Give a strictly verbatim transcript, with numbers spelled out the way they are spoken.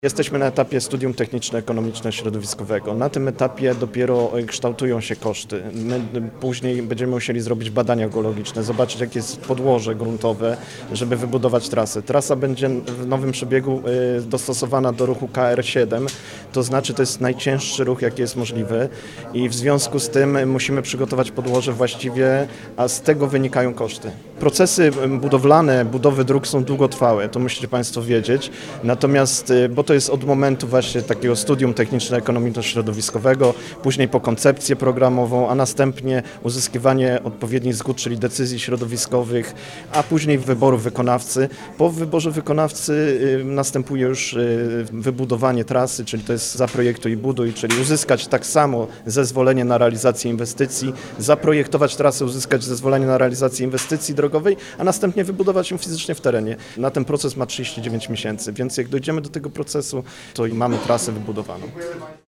Jesteśmy na etapie studium techniczno-ekonomiczno-środowiskowego. Na tym etapie dopiero kształtują się koszty. My później będziemy musieli zrobić badania geologiczne, zobaczyć jakie jest podłoże gruntowe, żeby wybudować trasę. Trasa będzie w nowym przebiegu dostosowana do ruchu K R siedem, to znaczy to jest najcięższy ruch jaki jest możliwy i w związku z tym musimy przygotować podłoże właściwie, a z tego wynikają koszty. Procesy budowlane, budowy dróg są długotrwałe, to musicie Państwo wiedzieć, natomiast, bo to jest od momentu właśnie takiego studium techniczno-ekonomiczno-środowiskowego, później po koncepcję programową, a następnie uzyskiwanie odpowiednich zgód, czyli decyzji środowiskowych, a później wyboru wykonawcy. Po wyborze wykonawcy następuje już wybudowanie trasy, czyli to jest zaprojektuj i buduj, czyli uzyskać tak samo zezwolenie na realizację inwestycji, zaprojektować trasę, uzyskać zezwolenie na realizację inwestycji drogowej, a następnie wybudować ją fizycznie w terenie. Na ten proces ma trzydzieści dziewięć miesięcy, więc jak dojdziemy do tego procesu, to i mamy trasę wybudowaną.